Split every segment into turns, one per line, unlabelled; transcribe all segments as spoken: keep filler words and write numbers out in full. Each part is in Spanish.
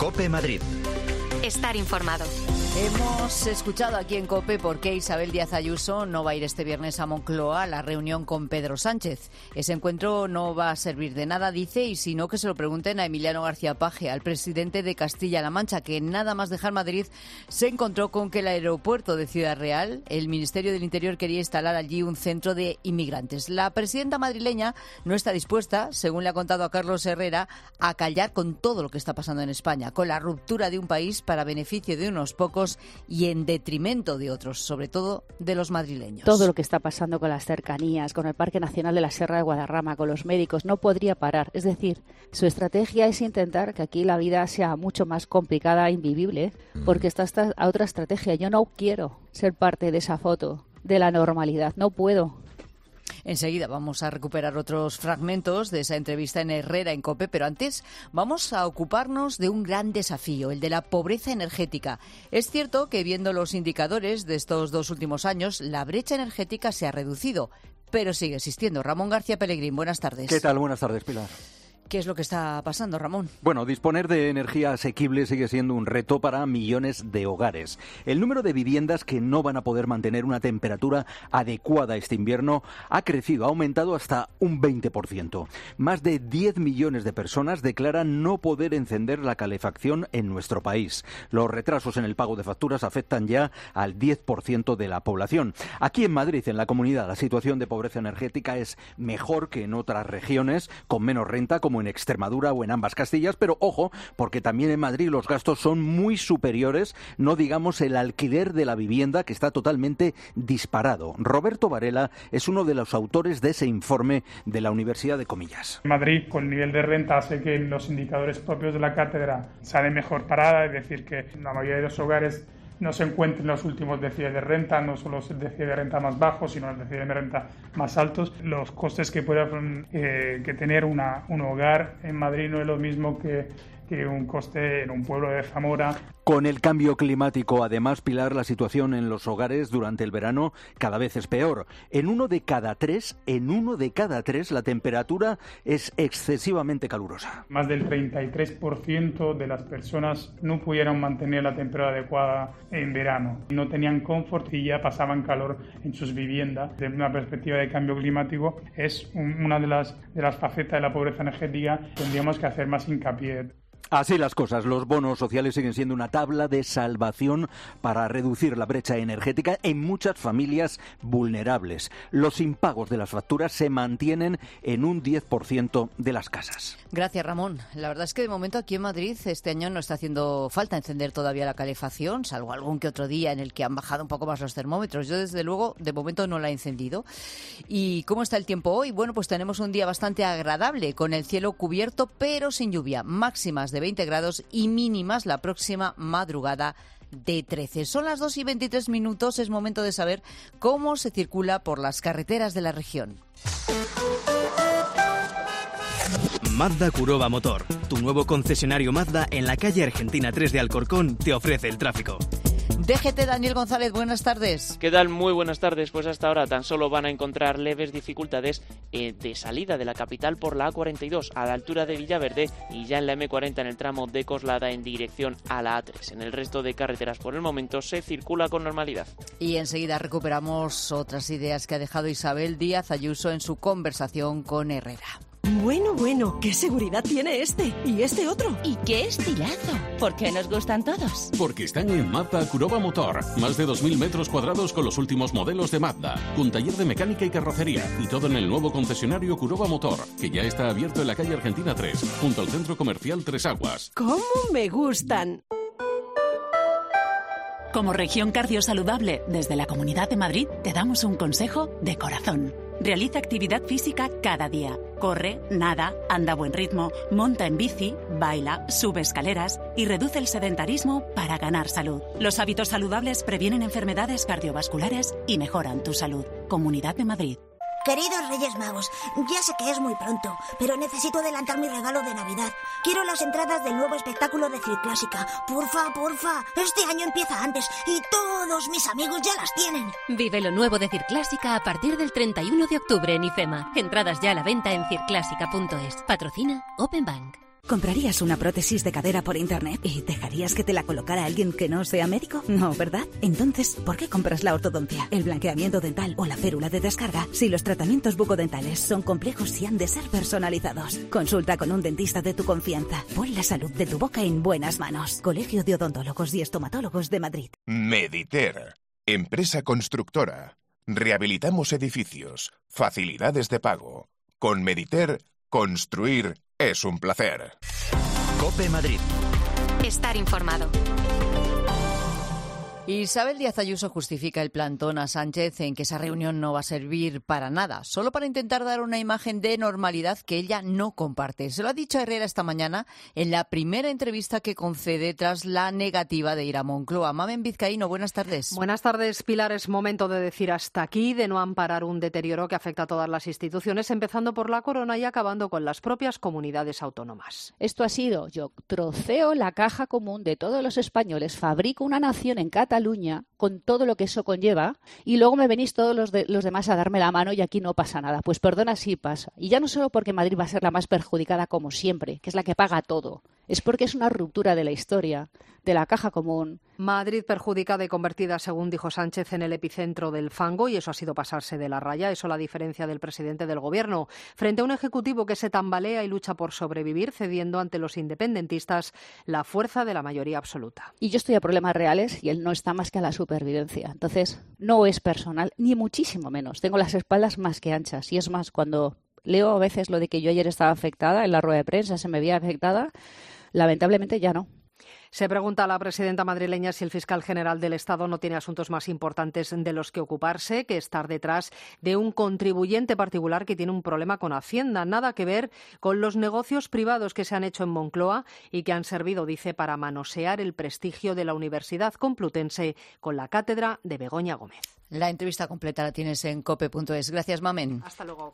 COPE Madrid.
Estar informado.
Hemos escuchado aquí en COPE por qué Isabel Díaz Ayuso no va a ir este viernes a Moncloa a la reunión con Pedro Sánchez. Ese encuentro no va a servir de nada, dice, y si no, que se lo pregunten a Emiliano García Paje, al presidente de Castilla-La Mancha, que nada más dejar Madrid se encontró con que el aeropuerto de Ciudad Real, el Ministerio del Interior quería instalar allí un centro de inmigrantes. La presidenta madrileña no está dispuesta, según le ha contado a Carlos Herrera, a callar con todo lo que está pasando en España, con la ruptura de un país para beneficio de unos pocos y en detrimento de otros, sobre todo de los madrileños.
Todo lo que está pasando con las cercanías, con el Parque Nacional de la Sierra de Guadarrama, con los médicos, no podría parar. Es decir, su estrategia es intentar que aquí la vida sea mucho más complicada e invivible, porque está esta otra estrategia. Yo no quiero ser parte de esa foto de la normalidad, no puedo.
Enseguida vamos a recuperar otros fragmentos de esa entrevista en Herrera, en COPE, pero antes vamos a ocuparnos de un gran desafío, el de la pobreza energética. Es cierto que, viendo los indicadores de estos dos últimos años, la brecha energética se ha reducido, pero sigue existiendo. Ramón García Pellegrín, buenas tardes.
¿Qué tal? Buenas tardes, Pilar.
¿Qué es lo que está pasando, Ramón?
Bueno, disponer de energía asequible sigue siendo un reto para millones de hogares. El número de viviendas que no van a poder mantener una temperatura adecuada este invierno ha crecido, ha aumentado hasta un veinte por ciento. Más de diez millones de personas declaran no poder encender la calefacción en nuestro país. Los retrasos en el pago de facturas afectan ya al diez por ciento de la población. Aquí en Madrid, en la comunidad, la situación de pobreza energética es mejor que en otras regiones, con menos renta, como en Extremadura o en ambas Castillas, pero ojo, porque también en Madrid los gastos son muy superiores, no digamos el alquiler de la vivienda, que está totalmente disparado. Roberto Varela es uno de los autores de ese informe de la Universidad de Comillas.
Madrid, con el nivel de renta, hace que los indicadores propios de la cátedra salen mejor parada, es decir, que la mayoría de los hogares no se encuentren los últimos deciles de renta, no solo los deciles de renta más bajos, sino los deciles de renta más altos. Los costes que puede eh, que tener una, un hogar en Madrid no es lo mismo que, que un coste en un pueblo de Zamora.
Con el cambio climático, además, Pilar, la situación en los hogares durante el verano cada vez es peor. En uno de cada tres, en uno de cada tres, la temperatura es excesivamente calurosa.
Más del treinta y tres por ciento de las personas no pudieron mantener la temperatura adecuada en verano. No tenían confort y ya pasaban calor en sus viviendas. Desde una perspectiva de cambio climático, es un, una de las, de las facetas de la pobreza energética que tendríamos que hacer más hincapié.
Así las cosas, los bonos sociales siguen siendo una tabla de salvación para reducir la brecha energética en muchas familias vulnerables. Los impagos de las facturas se mantienen en un diez por ciento de las casas.
Gracias, Ramón. La verdad es que de momento aquí en Madrid este año no está haciendo falta encender todavía la calefacción, salvo algún que otro día en el que han bajado un poco más los termómetros. Yo, desde luego, de momento no la he encendido. ¿Y cómo está el tiempo hoy? Bueno, pues tenemos un día bastante agradable, con el cielo cubierto, pero sin lluvia. Máximas de veinte grados y mínimas la próxima madrugada de trece. Son las dos y veintitrés minutos, es momento de saber cómo se circula por las carreteras de la región.
Mazda Kuroba Motor, tu nuevo concesionario Mazda en la calle Argentina tres de Alcorcón, te ofrece el tráfico.
D G T, Daniel González, buenas tardes.
¿Qué tal? Muy buenas tardes. Pues hasta ahora tan solo van a encontrar leves dificultades eh, de salida de la capital por la A cuarenta y dos a la altura de Villaverde y ya en la M cuarenta en el tramo de Coslada en dirección a la A tres. En el resto de carreteras por el momento se circula con normalidad.
Y enseguida recuperamos otras ideas que ha dejado Isabel Díaz Ayuso en su conversación con Herrera.
Bueno, bueno, ¿qué seguridad tiene este? ¿Y este otro?
¿Y qué estilazo? ¿Por qué nos gustan todos?
Porque están en Mazda Kuroba Motor. Más de dos mil metros cuadrados con los últimos modelos de Mazda. Con taller de mecánica y carrocería. Y todo en el nuevo concesionario Kuroba Motor, que ya está abierto en la calle Argentina tres, junto al centro comercial Tres Aguas.
¡Cómo me gustan!
Como región cardiosaludable, desde la Comunidad de Madrid, te damos un consejo de corazón. Realiza actividad física cada día. Corre, nada, anda a buen ritmo, monta en bici, baila, sube escaleras y reduce el sedentarismo para ganar salud. Los hábitos saludables previenen enfermedades cardiovasculares y mejoran tu salud. Comunidad de Madrid.
Queridos Reyes Magos, ya sé que es muy pronto, pero necesito adelantar mi regalo de Navidad. Quiero las entradas del nuevo espectáculo de Circlásica. Porfa, porfa. Este año empieza antes y todos mis amigos ya las tienen.
Vive lo nuevo de Circlásica a partir del treinta y uno de octubre en IFEMA. Entradas ya a la venta en circlásica punto es. Patrocina Open Bank.
¿Comprarías una prótesis de cadera por internet y dejarías que te la colocara alguien que no sea médico? No, ¿verdad? Entonces, ¿por qué compras la ortodoncia, el blanqueamiento dental o la férula de descarga si los tratamientos bucodentales son complejos y han de ser personalizados? Consulta con un dentista de tu confianza. Pon la salud de tu boca en buenas manos. Colegio de Odontólogos y Estomatólogos de Madrid.
Mediter, empresa constructora. Rehabilitamos edificios. Facilidades de pago. Con Mediter, construir es un placer.
COPE Madrid. Estar informado.
Isabel Díaz Ayuso justifica el plantón a Sánchez en que esa reunión no va a servir para nada, solo para intentar dar una imagen de normalidad que ella no comparte. Se lo ha dicho a Herrera esta mañana en la primera entrevista que concede tras la negativa de ir a Moncloa. Mamen Vizcaíno, buenas tardes.
Buenas tardes, Pilar. Es momento de decir hasta aquí, de no amparar un deterioro que afecta a todas las instituciones, empezando por la corona y acabando con las propias comunidades autónomas.
Esto ha sido: yo troceo la caja común de todos los españoles, fabrico una nación en Cataluña con todo lo que eso conlleva y luego me venís todos los, de, los demás a darme la mano y aquí no pasa nada. Pues perdona, sí pasa. Y ya no solo porque Madrid va a ser la más perjudicada como siempre, que es la que paga todo, es porque es una ruptura de la historia, de la caja común.
Madrid perjudicada y convertida, según dijo Sánchez, en el epicentro del fango, y eso ha sido pasarse de la raya. Eso la diferencia del presidente del Gobierno, frente a un ejecutivo que se tambalea y lucha por sobrevivir, cediendo ante los independentistas la fuerza de la mayoría absoluta.
Y yo estoy a problemas reales y él no está más que a la supervivencia. Entonces, no es personal, ni muchísimo menos. Tengo las espaldas más que anchas. Y es más, cuando leo a veces lo de que yo ayer estaba afectada, en la rueda de prensa se me veía afectada, lamentablemente ya no.
Se pregunta a la presidenta madrileña si el fiscal general del Estado no tiene asuntos más importantes de los que ocuparse que estar detrás de un contribuyente particular que tiene un problema con Hacienda. Nada que ver con los negocios privados que se han hecho en Moncloa y que han servido, dice, para manosear el prestigio de la Universidad Complutense con la cátedra de Begoña Gómez.
La entrevista completa la tienes en cope punto es. Gracias, Mamen.
Hasta luego.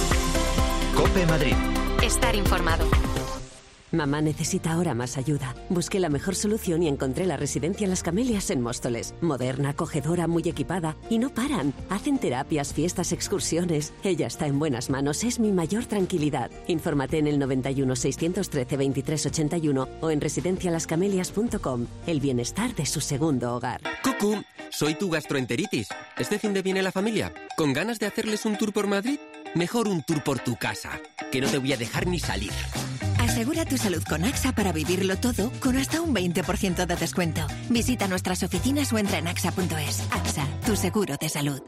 COPE Madrid. Estar informado.
Mamá necesita ahora más ayuda. Busqué la mejor solución y encontré la residencia Las Camelias en Móstoles. Moderna, acogedora, muy equipada. Y no paran. Hacen terapias, fiestas, excursiones. Ella está en buenas manos. Es mi mayor tranquilidad. Infórmate en el noventa y uno, seiscientos trece, veintitrés ochenta y uno o en residencia las camelias punto com. El bienestar de su segundo hogar.
¡Cucú! Soy tu gastroenteritis. ¿Este fin de viene la familia? ¿Con ganas de hacerles un tour por Madrid? Mejor un tour por tu casa, que no te voy a dejar ni salir.
Asegura tu salud con AXA para vivirlo todo con hasta un veinte por ciento de descuento. Visita nuestras oficinas o entra en axa punto es. AXA, tu seguro de salud.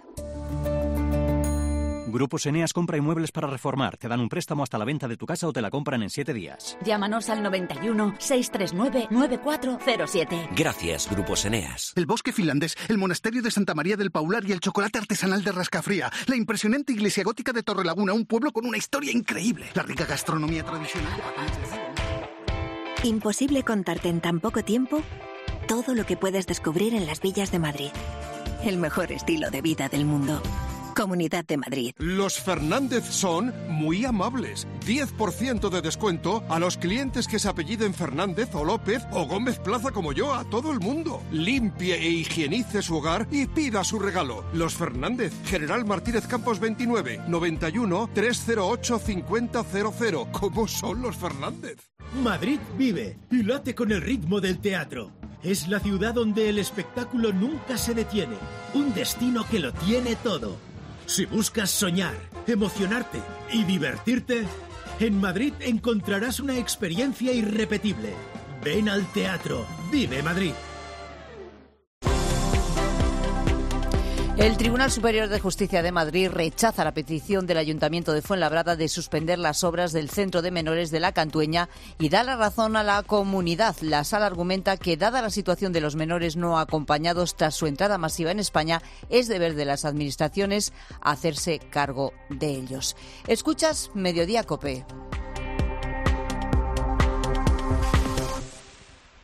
Grupos Eneas compra inmuebles para reformar. Te dan un préstamo hasta la venta de tu casa o te la compran en siete días.
Llámanos al noventa y uno, seiscientos treinta y nueve, noventa y cuatro cero siete.
Gracias, Grupos Eneas.
El bosque finlandés, el monasterio de Santa María del Paular y el chocolate artesanal de Rascafría. La impresionante iglesia gótica de Torrelaguna, un pueblo con una historia increíble. La rica gastronomía tradicional de...
Imposible contarte en tan poco tiempo todo lo que puedes descubrir en las villas de Madrid. El mejor estilo de vida del mundo. Comunidad de Madrid.
Los Fernández son muy amables. diez por ciento de descuento a los clientes que se apelliden Fernández o López o Gómez Plaza como yo, a todo el mundo. Limpie e higienice su hogar y pida su regalo. Los Fernández, General Martínez Campos veintinueve, noventa y uno, trescientos ocho, cincuenta cero cero. ¿Cómo son los Fernández?
Madrid vive y late con el ritmo del teatro. Es la ciudad donde el espectáculo nunca se detiene. Un destino que lo tiene todo. Si buscas soñar, emocionarte y divertirte, en Madrid encontrarás una experiencia irrepetible. Ven al teatro. Vive Madrid.
El Tribunal Superior de Justicia de Madrid rechaza la petición del Ayuntamiento de Fuenlabrada de suspender las obras del Centro de Menores de la Cantueña y da la razón a la comunidad. La Sala argumenta que, dada la situación de los menores no acompañados tras su entrada masiva en España, es deber de las administraciones hacerse cargo de ellos. Escuchas Mediodía COPE.